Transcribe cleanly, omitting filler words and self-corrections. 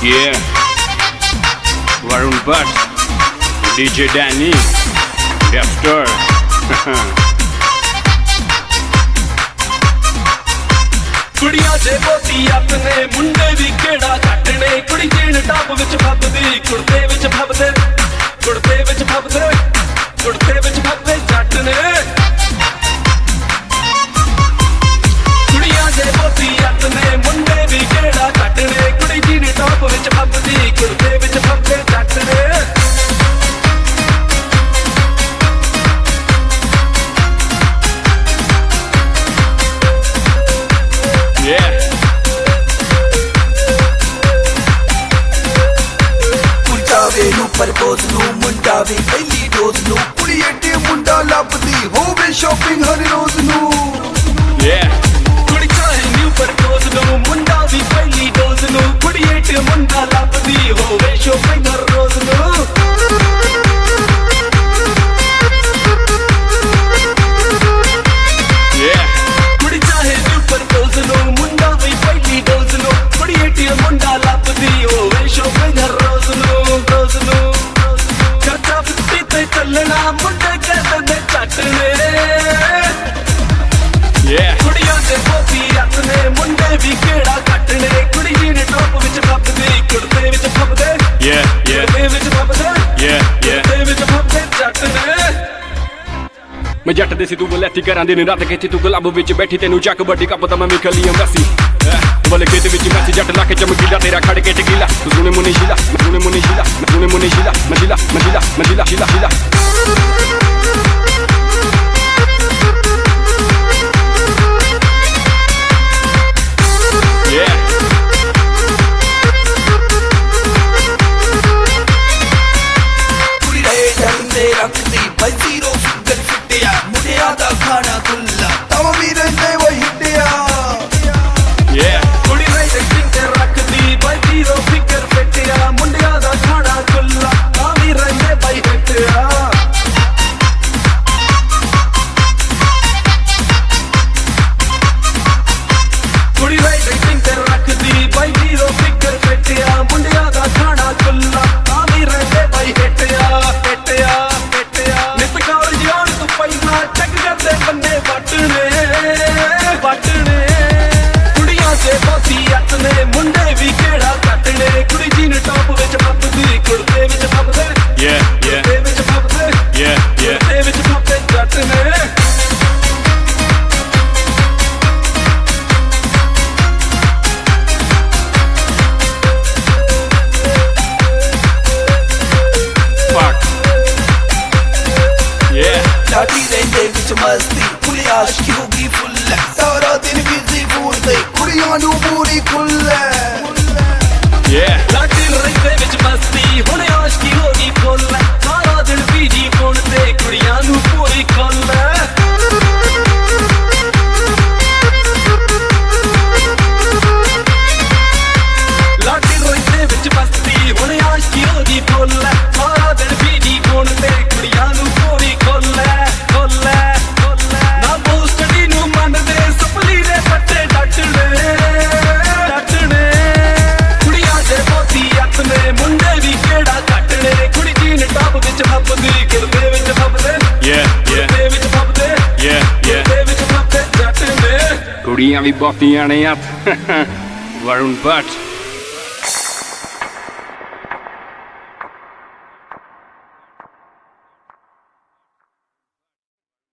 Yeah, Varun Bhatt, DJ Danny, Dexter. ਕੁੜੀਆਂ ਦੇ ਬੋਤੀ ਆਪਣੇ ਮੁੰਡੇ ਵੀ ਕਿਹੜਾ ਕੱਟਣੇ ਕੁੜੀ ਜੀਨ ਟਾਪ ਵਿੱਚ ਫੱਬਦੀ ਕੁੜਤੇ ਵਿੱਚ ਫੱਬਦੇ ਕੁੜਤੇ ਵਿੱਚ ਫੱਬਦੇ ਕੁੜਤੇ ਵਿੱਚ ਫੱਬਦੇ ਜੱਟ ਨੇ ਕੁੜੀਆਂ ਦੇ ਬੋਤੀ ਆਪਣੇ ਮੁੰਡੇ ਵੀ ਕਿਹੜਾ ਕੱਟਣੇ ਕੁੜੀ ਜੀਨ ਟਾਪ ਵਿੱਚ ਫੱਬਦੀ ਕੁੜਤੇ ਵਿੱਚ ਫੱਬਦੇ ਜੱਟ ਨੇ ਪ੍ਰਪੋਜ਼ ਨੂੰ ਮੁੰਡਾ ਵੀ ਪਹਿਲੀ ਡੋਜ਼ ਨੂੰ ਕੁੜੀ ਏਡੇ ਮੁੰਡਾ ਲੱਭਦੀ ਹੋਵੇ ਸ਼ਾਪਿੰਗ ਹਰ ਰੋਜ਼ ਨੂੰ ਕੁੜੀ ਚਾਹੇ ਨਿਊ ਪ੍ਰਪੋਜ਼ ਨੂੰ ਮੁੰਡਾ ਵੀ ਪਹਿਲੀ ਡੋਜ਼ ਨੂੰ ਕੁੜੀ ਏਡੇ ਮੁੰਡਾ ਲੱਭਦੀ ਹੋਵੇ ਸ਼ਾਪਿੰਗ ਹਰ ਰੋਜ਼ ਨੂੰ ਕੁੜੀ ਚਾਹੇ ਨਿਊ ਪ੍ਰਪੋਜ਼ ਨੂੰ ਮੁੰਡਾ ਵੀ ਪਹਿਲੀ ਡੋਜ਼ ਨੂੰ ਕੁੜੀ ਏਡੇ ਮੁੰਡਾ ਲੱਭਦੀ ਹੋਵੇ ਸ਼ਾਪਿੰਗ ਹਰ ਰੋਜ਼ ਨੂੰ ਰੋਜ਼ ਨੂੰ ਖਰਚਾ ਫਿੱਟੀ ਤੇ ਚੱਲਣਾ ਮੁੰਡੇ ਕਹਿੰਦੇ ਝੱਟ ਨੇ ਕੁੜੀਆਂ ਦੇ ਬੋਤੀ ਆਪਣੇ ਮੁੰਡੇ ਵੀ ਕਿਹੜਾ ਕੱਟਣੇ ਕੁੜੀ ਜੀਨ ਟੌਪ ਵਿੱਚ ਫੱਬਦੀ ਕੁੜਤੇ ਵਿੱਚ ਫੱਬਦੇ ਕੁੜਤੇ ਵਿੱਚ ਫੱਬਦੇ ਕੁੜਤੇ ਵਿੱਚ ਫੱਬਦੇ ਜੱਟ ਨੇ ਮੈਂ ਜੱਟ ਦੇ ਸੀ ਤੂੰ ਬਲੈਤੀ ਕਰਾਂ ਦੇ ਨੇ ਰਾਤ ਕਿੱਥੇ ਤੂੰ ਕਲੱਬ ਵਿੱਚ ਬੈਠੀ ਤੈਨੂੰ ਚੱਕ ਵੱਡੀ ਕੱਪ ਤਾਂ ਮੈਂ ਵੀ ਖਲੀ ਅੰਬੈਸੀ ਬੋਲੇ ਖੇਤ ਵਿੱਚ ਮੈਸੀ ਜੱਟ ਲਾ ਕੇ ਚਮਕੀਲਾ ਤੇਰਾ ਖੜ ਕੇ ਟਕੀਲਾ ਸੁਣੇ ਮੁਨੀ ਸ਼ੀਲਾ ਸੁਣੇ ਮੁਨੀ ਸ਼ੀਲਾ ਸੁਣੇ ਮੁਨੀ ਸ਼ੀਲਾ ਮਜੀਲਾ ਮਜੀਲਾ ਮਜੀਲਾ ਸ਼ੀਲਾ ਸ਼ੀਲਾ ਕੁੜੀ ਰਹੇ ਜਾਂਦੇ ਰੱਖਦੀ ਬਈ ਜ਼ੀਰੋ ਫਿੰਗਰ ਫਿੱਟਿਆ ਮੁੰਡਿਆਂ ਦਾ ਖਾਣਾ ਖੁੱਲਾ ਤਾਂ ਵੀ ਰਹਿੰਦੇ ਵਈ ਹਿੱਟਿਆ ਕੁੜੀ ਰਹੇ ਤੇ ਰੱਖਦੀ ਬਈ ਜ਼ੀਰੋ ਫਿੰਗਰ ਫਿੱਟਿਆ ਮੁੰਡਿਆਂ ਦਾ ਖਾਣਾ ਖੁੱਲਾ ਤਾਂ ਵੀ ਰਹਿੰਦੇ ਬਈ ਹਿੱਟਿਆ ਕੁੜੀ ਰਹੇ ਤੇ ਰੱਖਦੀ ਬਈ ਜ਼ੀਰੋ ਫਿੰਗਰ ਫਿੱਟਿਆ ਮੁੰਡਿਆਂ ਦਾ ਖਾਣਾ ਖੁੱਲਾ ਤਾਂ ਵੀ ਰਹਿੰਦੇ ਬਈ ਹਿੱਟਿਆ ਹਿੱਟਿਆ ਹਿੱਟਿਆ ਨਿਤ ਕਾਲਜ ਆਉਣ ਤੋਂ ਪਹਿਲਾਂ ਚੱਕ ਕਰਦੇ ਬੰਦੇ ਵੱਟਣੇ ਵੱਟਣੇ ਕੁੜੀਆਂ ਦੇ ਬੋਤੀ ਆਪਣੇ ਮੁੰਡੇ ਵੀ ਕਿਹੜਾ ਕੱਟਣੇ ਕੁੜੀ ਜੀਨ ਟੌਪ ਵਿੱਚ ਫੱਬਦੀ ਕੁੜਤੇ ਵਿੱਚ ਫੱਬਦੇ ਕੁੜਤੇ ਵਿੱਚ ਫੱਬਦੇ ਕੁੜਤੇ ਵਿੱਚ ਫੱਬਦੇ ਜੱਟ ਨੇ ਲਾਡੀ ਰਹਿੰਦੇ ਵਿੱਚ ਮਸਤੀ ਕੁੜੀ ਆਸ਼ਕੀ ਹੋ ਗਈ ਫੁੱਲ ਸਾਰਾ ਦਿਨ ਬਿਜ਼ੀ ਫੋਨ ਤੇ ਕੁੜੀਆਂ ਨੂੰ ਪੂਰੀ ਖੁੱਲ ਲਾਡੀ ਰਹਿੰਦੇ ਵਿੱਚ ਮਸਤੀ ਹੁਣ ਆਸ਼ਕੀ ਹੋ ਗਈ ਫੁੱਲ ਸਾਰਾ ਦਿਨ ਬਿਜ਼ੀ ਫੋਨ ਤੇ ਕੁੜੀਆਂ ਨੂੰ ਪੂਰੀ ਖੁੱਲ ਲਾਡੀ ਰਹਿੰਦੇ ਵਿੱਚ ਮਸਤੀ ਹੁਣ ਆਸ਼ਕੀ ਹੋ ਗਈ ਫੁੱਲ ਸਾਰਾ ਦਿਨ ਬਿਜ਼ੀ ਫੋਨ ਤੇ ਕੁੜੀਆਂ ਨੂੰ ਪੂਰੀ ਖੁੱਲ ਨਾ ਬੋਸਟਡੀ ਨੂੰ ਮੰਨਦੇ ਸਪਲੀ ਦੇ ਪੱਟੇ ਡੱਟਣੇ ਡੱਟਣੇ ਕੁੜੀਆਂ ਦੇ ਬੋਤੀ ਆਪਣੇ ਮੁੰਡੇ ਵੀ ਕਿਹੜਾ ਕੱਟਣੇ ਕੁੜੀ ਜੀਨ ਟਾਪ ਵਿੱਚ ਫੱਬਦੀ ਕੁੜਤੇ ਵਿੱਚ ਫੱਬਦੇ ਕੁੜਤੇ ਵਿੱਚ ਫੱਬਦੇ ਕੁੜਤੇ ਵਿੱਚ ਫੱਬਦੇ ਜੱਟ ਨੇ ਕੁੜੀਆਂ ਵੀ ਬਹੁਤੀਆਂ ਨੇ ਆ ਵਰੁਣ ਭੱਟ